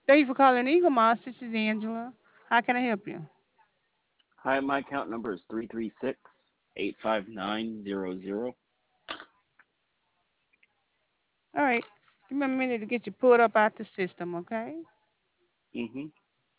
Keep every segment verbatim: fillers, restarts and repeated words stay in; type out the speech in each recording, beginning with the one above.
Thank you for calling Eagle Moss. This is Angela. How can I help you? Hi, my account number is three three six eight five nine zero zero. All right. Give me a minute to get you pulled up out the system, okay? Mhm.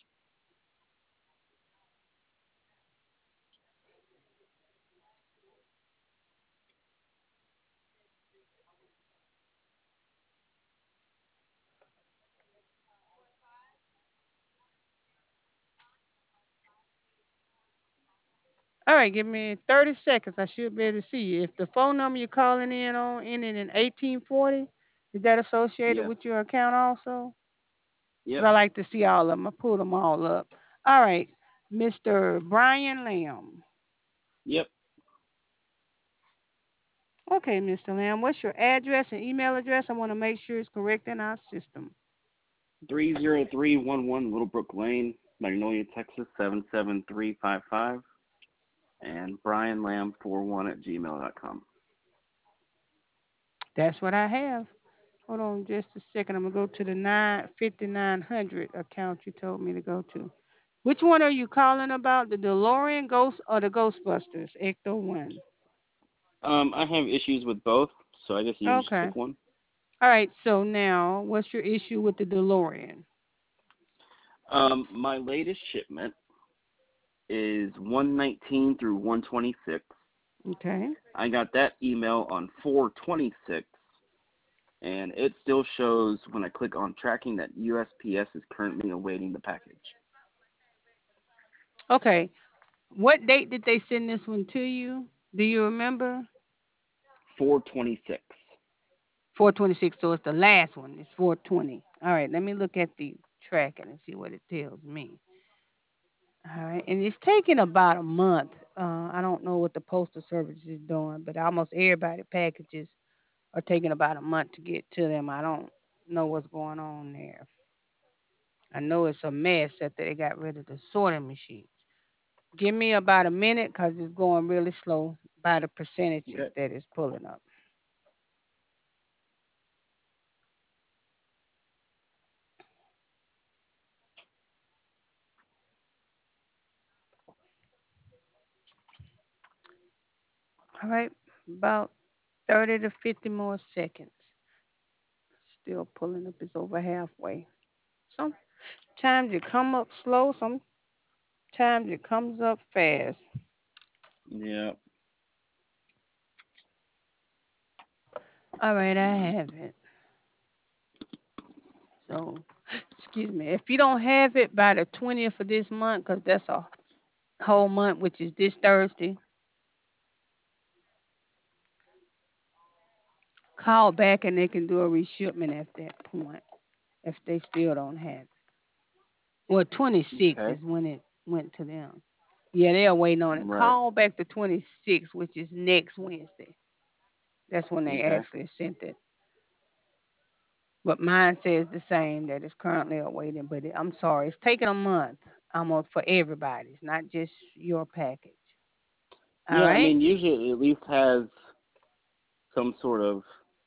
All right, give me thirty seconds. I should be able to see you. If the phone number you're calling in on ending in eighteen forty, is that associated Yes. with your account also? Because Yep. I like to see all of them. I pull them all up. All right, mister Brian Lamb. Yep. Okay, mister Lamb, what's your address and email address? I want to make sure it's correct in our system. Three zero three one one Littlebrook Lane, Magnolia, Texas seven seven three five five, and Brian Lamb four one at gmail dot com. That's what I have. Hold on just a second. I'm gonna go to the nine fifty nine hundred account you told me to go to. Which one are you calling about? The DeLorean Ghost or the Ghostbusters? Ecto one. Um, I have issues with both, so I guess you can just Okay. pick one. All right. So now, what's your issue with the DeLorean? Um, my latest shipment is one nineteen through one twenty-six. Okay. I got that email on four twenty-six, and it still shows when I click on tracking that U S P S is currently awaiting the package. Okay. What date did they send this one to you? Do you remember? four twenty-six. four twenty-six. So it's the last one. It's four twenty. All right. Let me look at the tracking and see what it tells me. All right, and it's taking about a month. Uh, I don't know what the postal service is doing, but almost everybody packages are taking about a month to get to them. I don't know what's going on there. I know it's a mess that they got rid of the sorting machines. Give me about a minute because it's going really slow by the percentages Okay. that it's pulling up. All right, about thirty to fifty more seconds. Still pulling up. It's over halfway. Sometimes it come up slow. Sometimes it comes up fast. Yeah. All right, I have it. So, excuse me. If you don't have it by the twentieth of this month, because that's a whole month, which is this Thursday, call back and they can do a reshipment at that point if they still don't have it. Well, twenty-six Okay. is when it went to them. Yeah, they're waiting on it. Right. Call back the twenty-sixth, which is next Wednesday. That's when they Okay. actually sent it. But mine says the same that it's currently awaiting. But it, I'm sorry, it's taking a month almost for everybody. It's not just your package. All Yeah, I right? mean, usually it at least has some sort of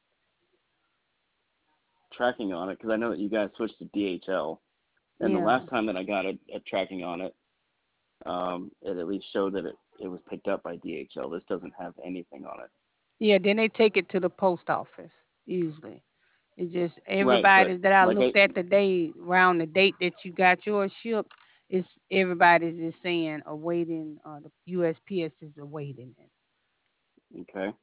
tracking on it because I know that you guys switched to D H L, and the Yeah. last time that I got a, a tracking on it, um, it at least showed that it, it was picked up by D H L. This doesn't have anything on it. Yeah, then they take it to the post office usually. It's just Right, but everybody that I like I looked at today around the date that you got yours shipped, it's everybody's just saying awaiting uh the U S P S is awaiting it. okay,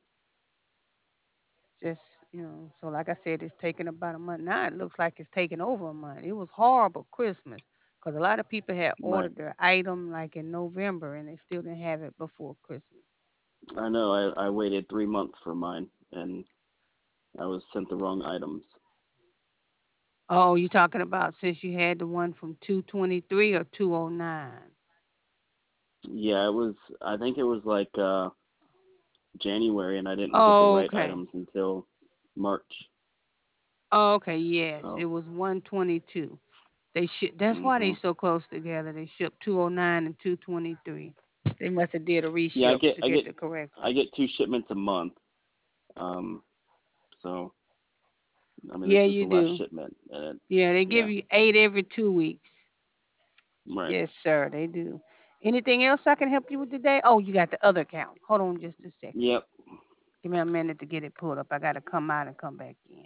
Just you know, so like I said, it's taking about a month. Now it looks like it's taking over a month. It was horrible Christmas because a lot of people had right. ordered their item like in November and they still didn't have it before Christmas. I know I I waited three months for mine, and I was sent the wrong items. Oh, you talking about since you had the one from two twenty-three or two oh nine? Yeah, it was. I think it was like uh January, and I didn't get the Oh, right okay. items until March. Oh, okay, yes, it So, was one twenty-two. They ship. That's why they hmm so close together. They shipped two oh nine and two twenty-three. They must have did a yeah, I reship get to I get get the correct one. I get two shipments a month. Um, so I mean, Yeah, this is you the last do. shipment, and it, Yeah, they yeah, give you eight every two weeks. right. Yes, sir, they do. Anything else I can help you with today? Oh, you got the other account. Hold on just a second. Yep. Give me a minute to get it pulled up. I got to come out and come back in.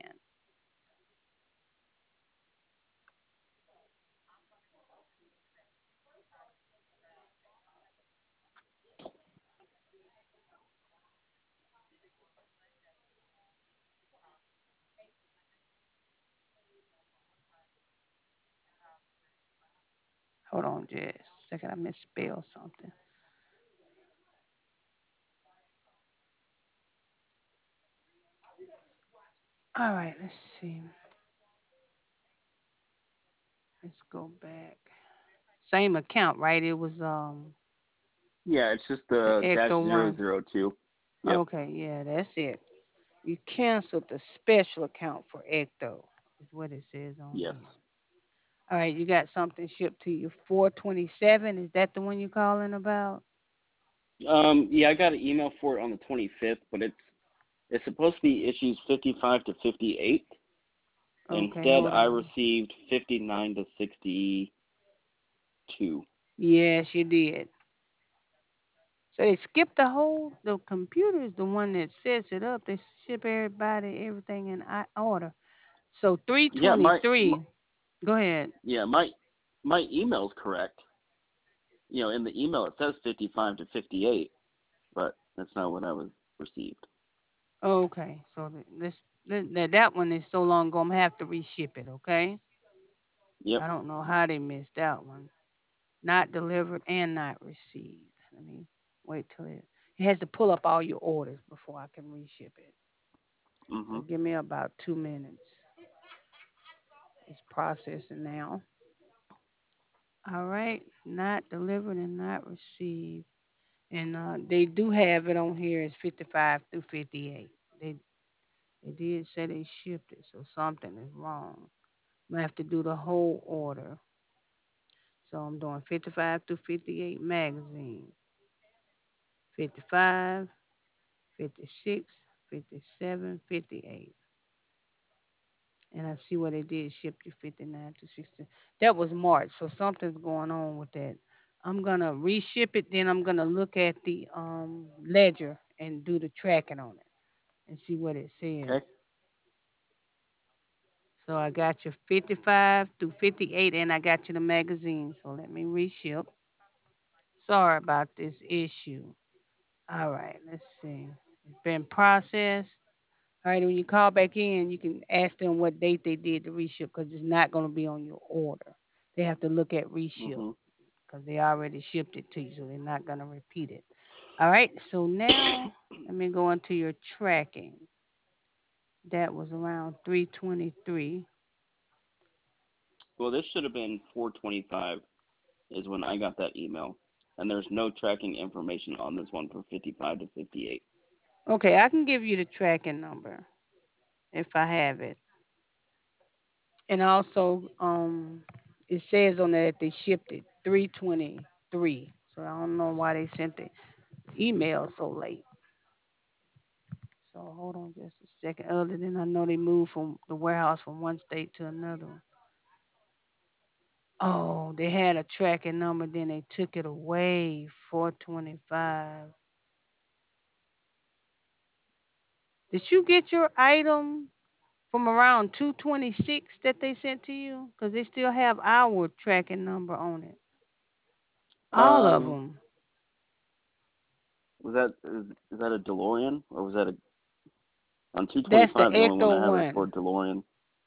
Hold on just a second. I misspelled something. All right, let's see. Let's go back. Same account, right? It was um Yeah, it's just the the dash Ecto zero one. zero two. Yep. Okay, yeah, that's it. You canceled the special account for Ecto, is what it says on Yes. here. All right, you got something shipped to you. four twenty-seven, is that the one you're calling about? Um. Yeah, I got an email for it on the twenty-fifth, but it's it's supposed to be issues fifty-five to fifty-eight. Okay, Instead, hold I on. received fifty-nine to sixty-two. Yes, you did. So they skipped the whole, the computer is the one that sets it up. They ship everybody everything in i- order. So Yeah, my, my three twenty-three, go ahead. yeah my my email's correct. You know, in the email it says fifty-five to fifty-eight, but that's not what I was received. Okay, so th- this, th- that that one is so long ago, I'm gonna have to reship it, okay? Yep. I don't know how they missed that one. Not delivered and not received. Let me wait till it, it has to pull up all your orders before I can reship it. So Mhm. give me about two minutes. It's processing now. All right, not delivered and not received. And uh, they do have it on here as fifty-five through fifty-eight. They they did say they shipped it, so something is wrong. I'm gonna have to do the whole order. So I'm doing fifty-five through fifty-eight magazine, fifty-five, fifty-six, fifty-seven, fifty-eight. And I see what they did ship you fifty-nine to sixty. That was March, so something's going on with that. I'm gonna reship it, then I'm gonna look at the um ledger and do the tracking on it and see what it says. Okay. So I got you fifty-five through fifty-eight, and I got you the magazine. So let me reship. Sorry about this issue. All right, let's see. It's been processed. All right, when you call back in, you can ask them what date they did the reship because it's not going to be on your order. They have to look at reship Mhm. because they already shipped it to you, so they're not going to repeat it. All right, so now let me go into your tracking. That was around three twenty-three. Well, this should have been four twenty-five is when I got that email, and there's no tracking information on this one for fifty-five to fifty-eight. Okay, I can give you the tracking number if I have it. And also, um, it says on there that they shipped it three twenty-three. So I don't know why they sent the email so late. So hold on just a second. Other than I know they moved from the warehouse from one state to another. Oh, they had a tracking number, then they took it away. four twenty-five. Did you get your item from around two twenty-six that they sent to you? Because they still have our tracking number on it. All of Um, them. was that is, is that a DeLorean or was that a on That's the two twenty-five? The only one Ecto I have is for one. DeLorean.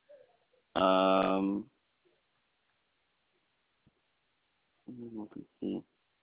Um, let me see.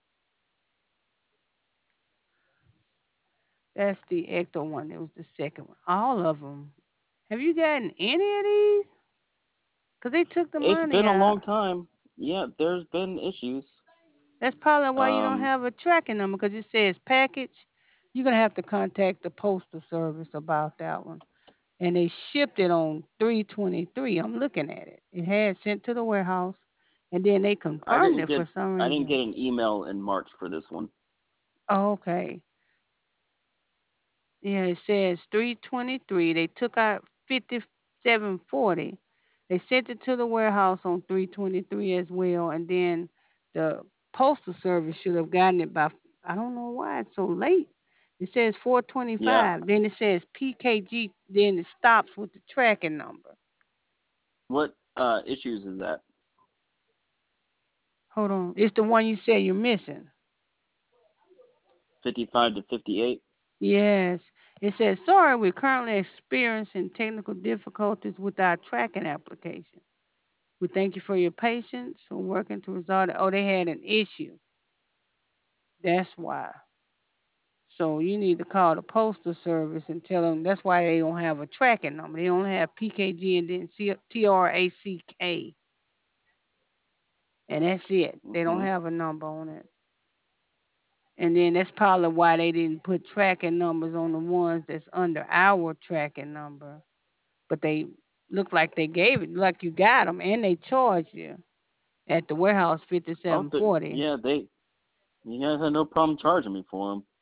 That's the Ecto one. It was the second one. All of them. Have you gotten any of these? Because they took the It's money been a out. long time. Yeah, there's been issues. That's probably why you don't Um, have a tracking number because it says package. You're going to have to contact the postal service about that one. And they shipped it on three twenty-three. I'm looking at it. It had sent to the warehouse and then they I confirmed didn't it get for some I didn't reason. get an email in March for this one. Oh, okay. Yeah, it says three twenty-three. They took out fifty. seven forty. They sent it to the warehouse on three twenty-three as well, and then the postal service should have gotten it by, I don't know why it's so late. It says Yeah. four twenty-five, then it says P K G, then it stops with the tracking number. What uh issues is that? Hold on. It's the one you said you're missing. fifty-five to fifty-eight. Yes. It says, sorry, we're currently experiencing technical difficulties with our tracking application. We thank you for your patience. We're working to resolve it. Oh, they had an issue. That's why. So you need to call the postal service and tell them that's why they don't have a tracking number. They only have P K G and then C- T R A C K, and that's it. They don't Mhm. have a number on it. And then that's probably why they didn't put tracking numbers on the ones that's under our tracking number. But they look like they gave it, like you got them, and they charged you at the warehouse fifty Oh, seven th- forty. yeah, they you guys had no problem charging me for them.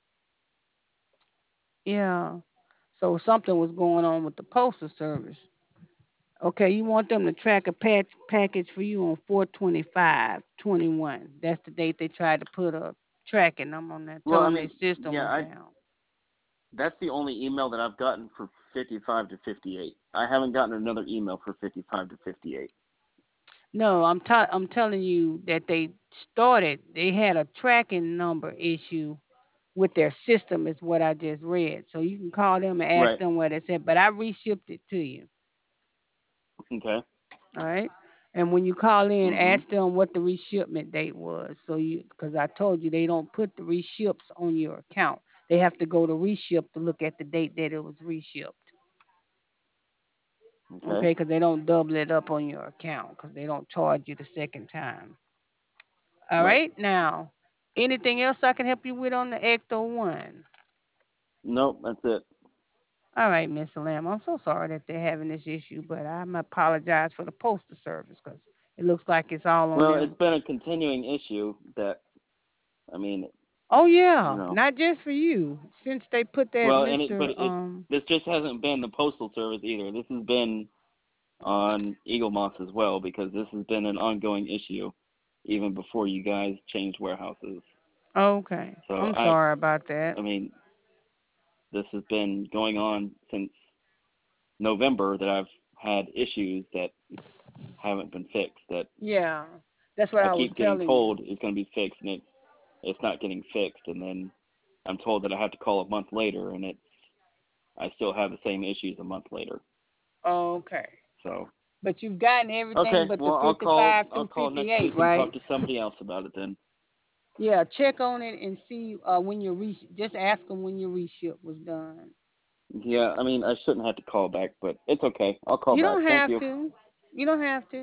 Yeah. So something was going on with the postal service. Okay, you want them to track a patch package for you on four twenty-five twenty-one. That's the date they tried to put a tracking number on there. Well, Tell I them their mean, system yeah, was I down. that's the only email that I've gotten for fifty-five to fifty-eight. I haven't gotten another email for fifty-five to fifty-eight. No, I'm t- I'm telling you that they started. They had a tracking number issue with their system, is what I just read. So you can call them and ask Right. them what it said. But I reshipped it to you. Okay. All right. And when you call in, Mhm. ask them what the reshipment date was. So you, because I told you they don't put the reships on your account. They have to go to reship to look at the date that it was reshipped. Okay. Okay, because they don't double it up on your account because they don't charge you the second time. All Right. right. Now, anything else I can help you with on the Ecto One? Nope, that's it. All right, Miss Lamb. I'm so sorry that they're having this issue, but I'm apologize for the postal service because it looks like it's all on Well, it's them. been a continuing issue that I mean, Oh you yeah, know. not just for you. Since they put that Well, and it but Mister it Um this just hasn't been the postal service either. This has been on Eagle Moss as well because this has been an ongoing issue even before you guys changed warehouses. okay. So I'm I sorry about that. I mean, this has been going on since November that I've had issues that haven't been fixed that Yeah. That's what I I was keep getting telling you. told is going to be fixed and it it's not getting fixed and then I'm told that I have to call a month later and it's I still have the same issues a month later. Okay. So, But you've gotten everything okay, but the well, I'll call fifty-five I'll through call next fifty-eight, week and right? talk to somebody else about it then. Yeah, check on it and see uh, when your re- just ask them when your reship was done. Yeah, I mean, I shouldn't have to call back, but it's okay. I'll call You back. don't Thank have you. to. You don't have to.